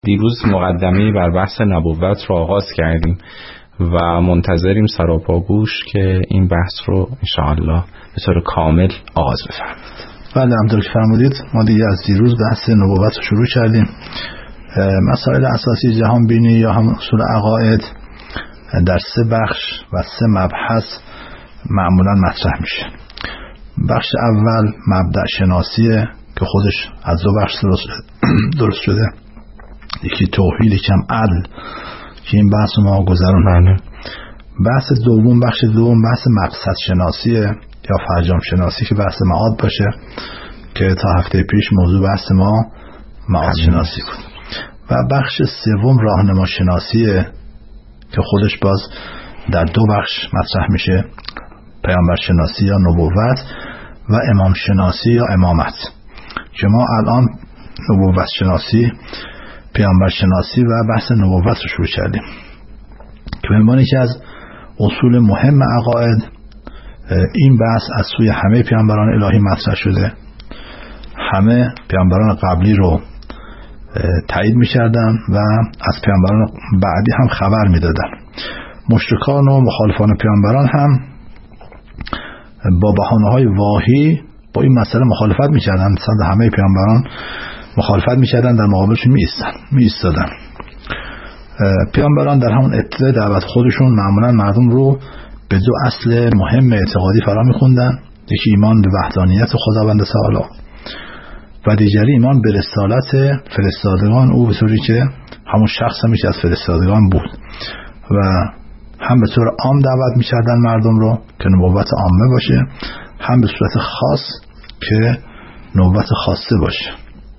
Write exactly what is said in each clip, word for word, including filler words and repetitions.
دیروز مقدمه بر بحث نبوت رو آغاز کردیم و منتظریم سراپاگوش که این بحث رو انشاءالله به طور کامل آغاز بفرمایید. بله، همونطور که فرمودید ما دیگه از دیروز بحث نبوت رو شروع کردیم. مسائل اساسی جهان بینی یا هم اصول عقاید در سه بخش و سه مبحث معمولا مطرح میشه. بخش اول مبدأ شناسیه که خودش از دو بخش درست شده، یکی توحید یکم عدل که این بحث ما گذروندیم. بحث دوم بخش دوم بحث مقصد شناسیه یا فرجام شناسی که بحث معاد باشه که تا هفته پیش موضوع بحث ما معاد شناسی بود. و بخش سوم راهنما شناسیه که خودش باز در دو بخش مطرح میشه، پیامبر شناسی یا نبوت و امام شناسی یا امامت، که ما الان نبوت شناسی، پیامبر شناسی و بحث نبوت رو شروع کردیم که به عنوان یکی از اصول مهم عقاید این بحث از سوی همه پیامبران الهی مطرح شده. همه پیامبران قبلی رو تایید می‌کردن و از پیامبران بعدی هم خبر میدادن. مشرکان و مخالفان پیامبران هم با بهانه‌های واهی با این مسئله مخالفت می‌کردن. مثلا همه پیامبران مخالفت می‌کردن، در مقابلشون می‌ایستادن می‌ایستادن پیامبران در همون ابتدای دعوت خودشون معمولا مردم رو به دو اصل مهم اعتقادی فرا می‌خوندن. یکی ایمان به وحدانیت خداوند تعالی و دیگری ایمان به رسالت فرستادگان او، به طوری که همون شخص هم یکی از فرستادگان بود و هم به طور عام دعوت می‌کردن مردم رو که نبوت عامه باشه، هم به صورت خاص که نبوت خاصه باشه.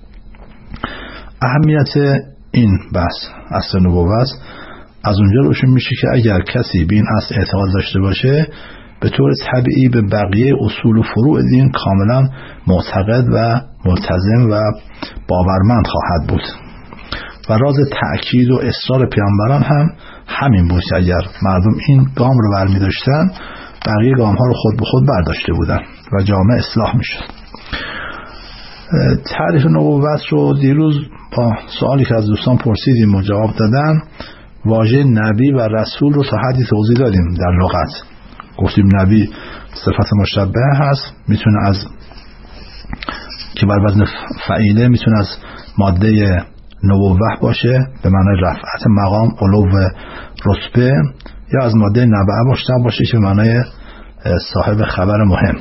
اهمیت این بحث اصل نبوت از اونجا روشن میشه که اگر کسی به این اصل اعتقاد داشته باشه به طور طبیعی به بقیه اصول و فروع دین کاملا معتقد و ملتزم و باورمند خواهد بود. و راز تأکید و اصرار پیامبران هم همین بود که اگر مردم این گام رو برمی داشتن بقیه گام ها رو خود به خود برداشته بودن و جامعه اصلاح می شد. تعریف نبوت رو دیروز با سوالی که از دوستان پرسیدیم و جواب دادن، واژه نبی و رسول رو تا حدی توضیح دادیم. در لغت گفتیم نبی صفت مشبه هست، میتونه از که بر وزن فعیله میتونه از ماده نبوه باشه به معنای رفعت مقام، علو رتبه، یا از ماده نبع باشه باشه که به معنای صاحب خبر مهم.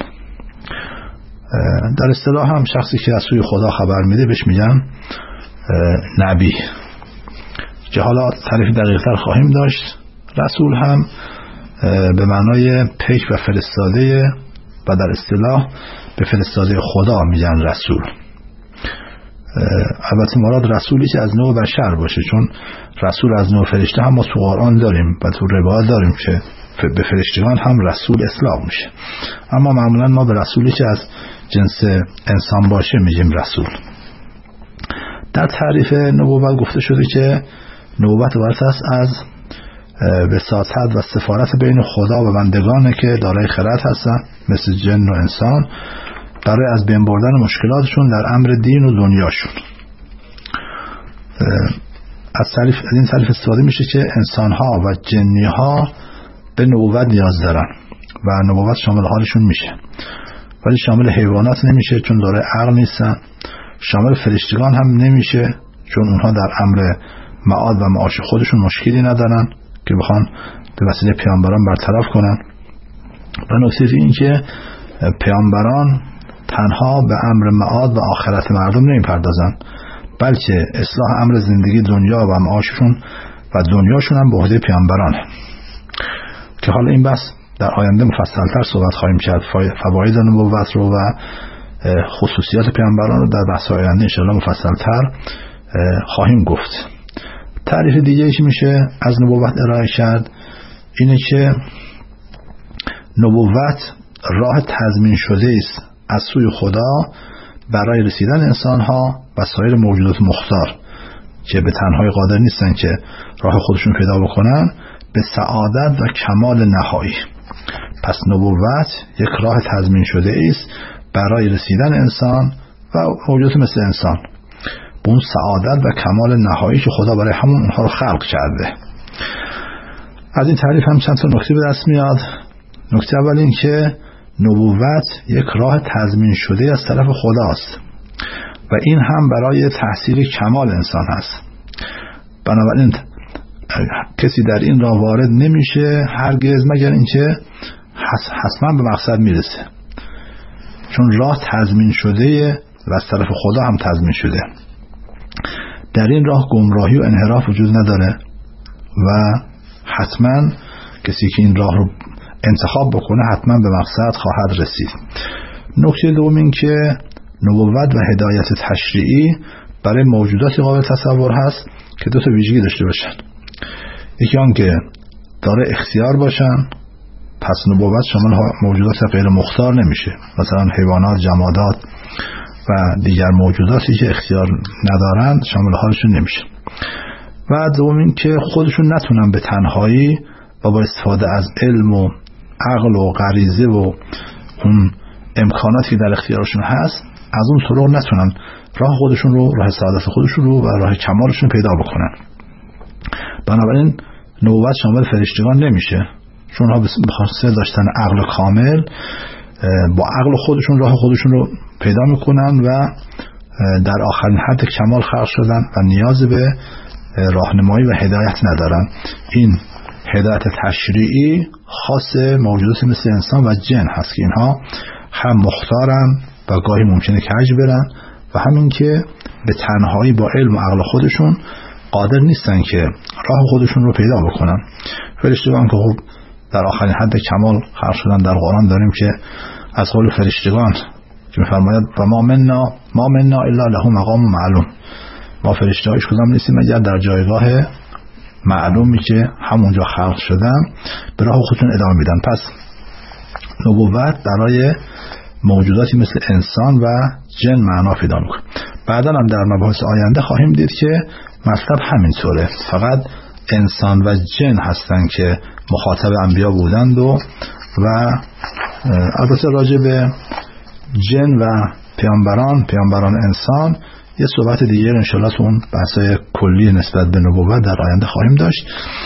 در اصطلاح هم شخصی که از سوی خدا خبر میده بهش میگن نبی، که حالا تعریف دقیق‌تر خواهیم داشت. رسول هم به معنای پیک و فرستاده و در اصطلاح به فرستاده خدا میگن رسول. البته مراد رسولی که از نوع بشر باشه، چون رسول از نوع فرشته هم ما تو قرآن داریم و تو روایات داریم که به فرشتگان هم رسول اطلاق میشه، اما معمولا ما به رسولی که از جنس انسان باشه میگیم رسول. در تعریف نبوت گفته شده که نبوت عبارت است از وساطت و سفارت بین خدا و بندگانه که دارای خرد هستن مثل جن و انسان، برای از بین بردن مشکلاتشون در امر دین و دنیاشون. از تعریف از این تعریف استفاده میشه که انسانها و جنیها به نبوت نیاز دارن و نبوت شامل حالشون میشه، ولی شامل حیوانات نمیشه چون دارای عقل نیستن. شامل فرشتگان هم نمیشه چون اونها در امر معاد و معاش خودشون مشکلی ندارن که بخوان به وسیله پیامبران برطرف کنن. و نکته این که پیامبران تنها به امر معاد و آخرت مردم نمیپردازن، بلکه اصلاح امر زندگی دنیا و معاششون و دنیاشون هم به عهده پیامبرانه، که حالا این بحث در آینده مفصل‌تر صحبت خواهیم کرد. فواید نبوت رو و خصوصیات پیامبران رو در بحث آینده ان شاءالله مفصل‌تر خواهیم گفت. تعریف دیگه که میشه از نبوت ارائه کرد اینه که نبوت راه تضمین شده است از سوی خدا برای رسیدن انسانها و سایر موجودات مختار که به تنهایی قادر نیستن که راه خودشون پیدا بکنن به سعادت و کمال نهایی. پس نبوت یک راه تضمین شده است برای رسیدن انسان و موجودات مثل انسان به اون سعادت و کمال نهایی که خدا برای همون اونها رو خلق کرده. از این تعریف هم چند تا نکته به دست میاد. نکته اول این که نبوت یک راه تضمین شده از طرف خداست و این هم برای تحصیل کمال انسان هست. بنابراین کسی در این راه وارد نمیشه هرگز مگر اینکه حتما به مقصد میرسه، چون راه تضمین شده و از طرف خدا هم تضمین شده. در این راه گمراهی و انحراف وجود نداره و حتما کسی که این راه رو انتخاب بکنه حتما به مقصد خواهد رسید. نکته دوم این که نبوت و هدایت تشریعی برای موجوداتی قابل تصور هست که دو تا ویژگی داشته باشن. یکی آن که داره اختیار باشن، پس نبوت شامل موجودات غیر مختار نمیشه، مثلا حیوانات، جمادات و دیگر موجوداتی که اختیار ندارن شامل حالشون نمیشه. و دوم این که خودشون نتونن به تنهایی و با استفاده از علم و عقل و غریزه و اون امکاناتی که در اختیارشون هست از اون طرق نتونن راه خودشون رو، راه سعادت خودشون رو و راه کمالشون پیدا بکنن. بنابراین نبوت شامل فرشتگان نمیشه، چون ها به خاطر داشتن عقل کامل با عقل خودشون راه خودشون رو پیدا میکنن و در آخرین حد کمال خلق شدن و نیاز به راهنمایی و هدایت ندارن. این هدایت تشریعی خاص موجودات مثل انسان و جن هست که اینها هم مختارن و گاهی ممکنه کج برن و همین که به تنهایی با علم و عقل خودشون قادر نیستن که راه خودشون رو پیدا بکنن. فرشتگان که خب در آخرین حد کمال خلق شدن، در قرآن داریم که از قول فرشتگان که می‌فرماید و ما مننا ما مننا الا له مقام معلوم، ما فرشته هایش کدام نیستیم مگر در جایگاه معلومی که همونجا خلق شدن به راه خودشون ادامه میدن. پس نبوت برای موجوداتی مثل انسان و جن معنا پیدا میکنه. بعدا هم در مباحث آینده خواهیم دید که مطلب همینطوره، فقط انسان و جن هستن که مخاطب انبیا بودند و و البته راجع به جن و پیامبران پیامبران انسان یه صحبت دیگر انشاءالله تو اون بحثای کلی نسبت به نبوت در آینده خواهیم داشت.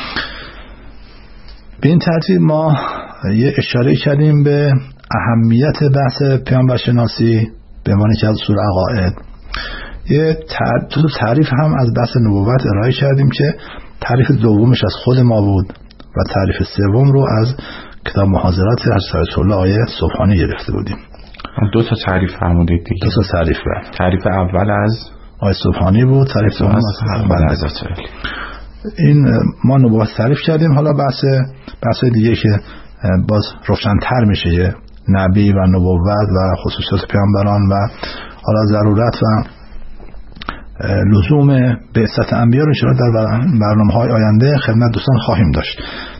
به این ترتیب ما یه اشاره کردیم به اهمیت بحث پیامبرشناسی به عنوان که از اصول عقاید. یه تعریف هم از بحث نبوت ارائه کردیم که تعریف دومش از خود ما بود و تعریف سوم رو از کتاب محاضرات حضرت الله آیه سبحانی گرفته بودیم. دو تا تعریف فرمودید دیگه. دو تا تعریف بود. تعریف اول از آیه سبحانی بود، تعریف دوم از اول از این ما نبوت تعریف کردیم. حالا بحث بحث دیگه که باز روشن‌تر میشه، نبی و نبوت و خصوصیات پیامبران و حالا ضرورت و لزوم بعثت انبیا رو ان شاءالله در برنامه‌های آینده خدمت دوستان خواهیم داشت.